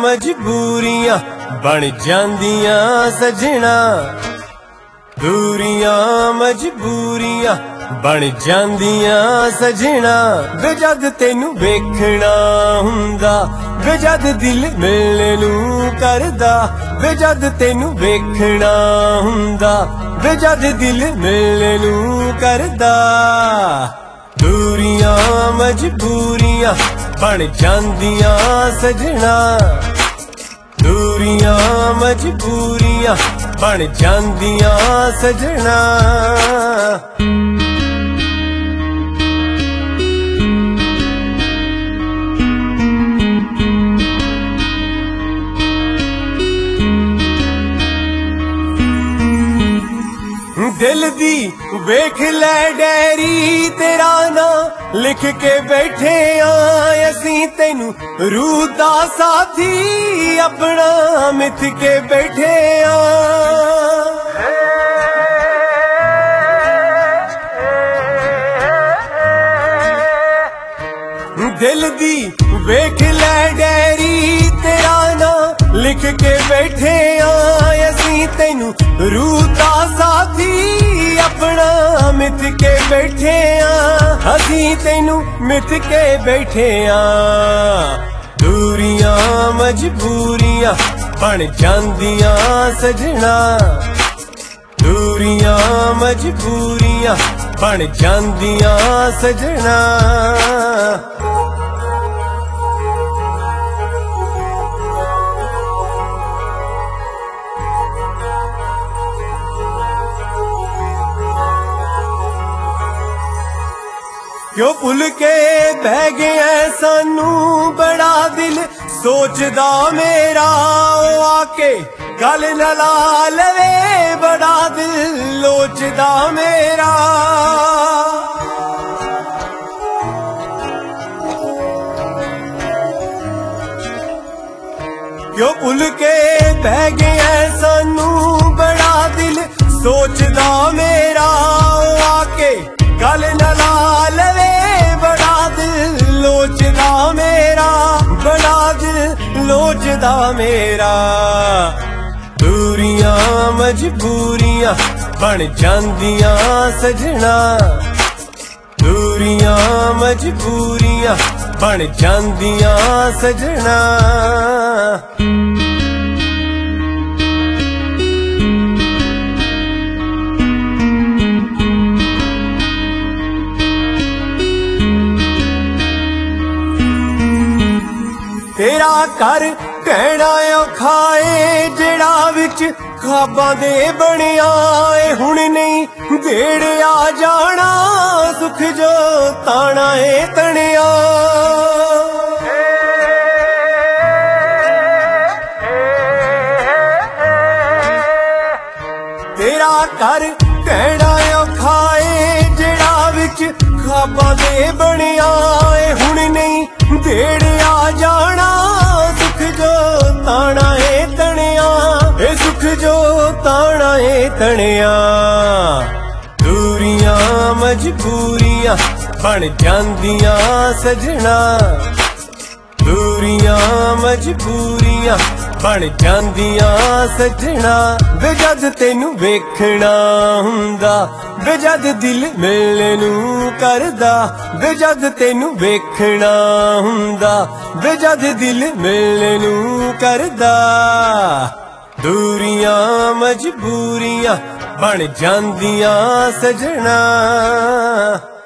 मजबूरियां बन जांदियां सजना। दूरियां मजबूरियां बन जांदियां सजना। वे जद तेनू वेखना हुंदा, वे जद दिल मिलने नूं करदा। वे जद तेनू वेखना हुंदा, वे जद दिल मिलने नूं करदा। दूरियां मजबूरियां बन जांदियां सजना। दूरियां मजबूरियां बन जांदियां सजना। दिल दी वेख लै डायरी, तेरा ना लिख के बैठे असीं तैनू रूह दा साथी अपना मिथ के बैठे दिल दी वेख लै डायरी, तेरा ना लिख के बैठे असीं तैनू रूह दा साथी अपना मिथ के बैठे असीं तैनू मिथ के बैठे। दूरियां मजबूरियां बन जांदियां सजना। दूरियां मजबूरियां बन जांदियां सजना। क्यों भुल के बह गया सानू बड़ा दिल सोचदा मेरा। ओ आके गल न ला लवे बड़ा दिल लोचदा मेरा। क्यों भुल के बह गया सानू बड़ा दिल सोचदा मेरा। ओ आके गल न ला लवे बड़ा दिल लोचदा मेरा, बड़ा दिल लोचदा मेरा। दूरियां मजबूरियां बन जांदियां सजना। दूरियां मजबूरियां बन जांदियां सजना। तेरा घर कहना औखा ए जेड़ा विच ख्वाबां दे बनिया ए। हुण नहीं देड़िया जाना सुख जो ताना ए तनिया। तेरा घर कहना औखा ए जेड़ा विच ख्वाबां दे बनिया ए। हुण नहीं देड़िया जाना सुख जो ताना ए तनिया। ए सुख जो ताना ए तनिया। दूरियां मजबूरियां बन जांदियां सजना। दूरियां मजबूरियां बन जांदियां सजना। वे जद तेनू वेखना हुंदा, वे जद दिल मिलने नूं करदा। वे जद तेनू वेखना हुंदा, वे जद दिल मिलने नूं करदा। दूरियां मजबूरियां बन जांदियां सजना।